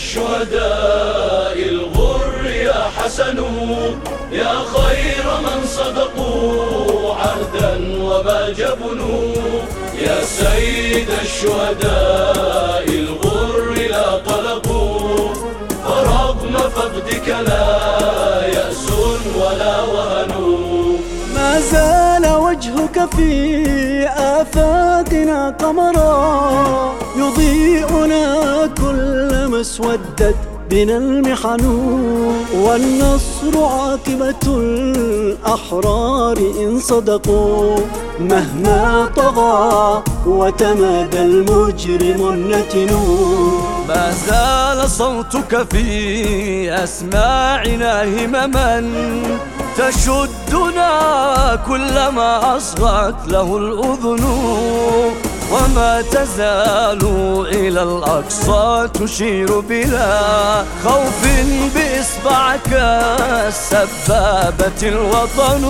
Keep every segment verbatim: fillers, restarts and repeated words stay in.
الشهداء الغر يا حسن، يا خير من صدقوا عهدا وما جبنوا. يا سيد الشهداء الغر لا طلبوا، فرغم فقدك لا يأس ولا وهن. ما زال وجهك في آفاقنا قمرا، يضيئنا كلما اسودت بنا المحن. والنصر عاقبة الأحرار إن صدقوا، مهما طغى وتمادى المجرم النتن. ما زال صوتك في أسماعنا همما، تشدنا كلما أصغت له الأذن. وما تزال إلى الأقصى تشير بلا خوف بإصبعك السبابة الوطن.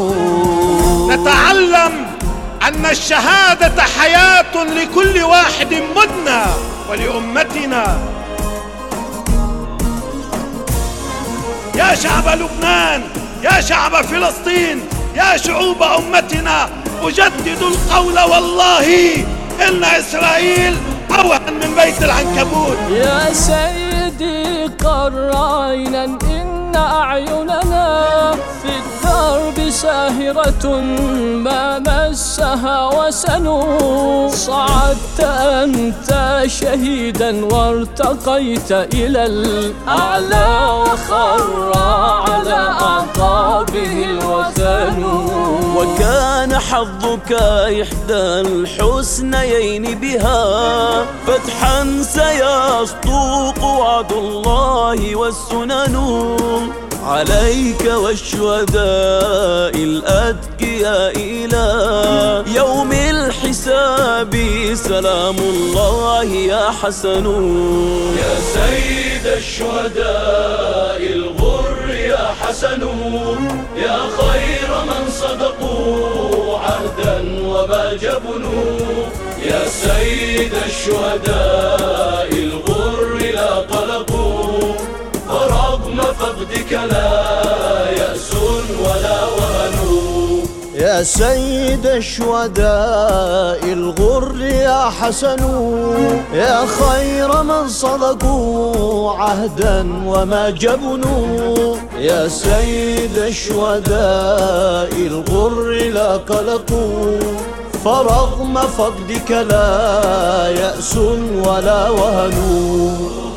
نتعلم أن الشهادة حياة لكل واحد منا ولأمتنا. يا شعب لبنان، يا شعب فلسطين، يا شعوب أمتنا، أجدد القول والله إن إسرائيل أوهن من بيت العنكبوت. يا سيدي قر عينا إن أعيننا في الدرب ساهرة ما مسها وسن. صعدت أنت شهيدا وارتقيت إلى الأعلى، وخر على أعقابه الوثن. وكان حظك إحدى الحسنيين بها، فتحا سيصدق وعد الله والسنن. عليك والشهداء الأتقياء إلى يوم الحساب سلام الله يا حسن. يا سيد الشهداء الغر يا حسن، يا خير من صدقوا عهدا وما جبنوا. يا سيد الشهداء الغر لا طلبوا، فرغم فقدك لا يأس ولا وهن. يا سيد الشهداء الغر يا حسن، يا خير من صدقوا عهدا وما جبنوا. يا سيد الشهداء الغر لا قلقوا، فرغم فقدك لا يأس ولا وهن.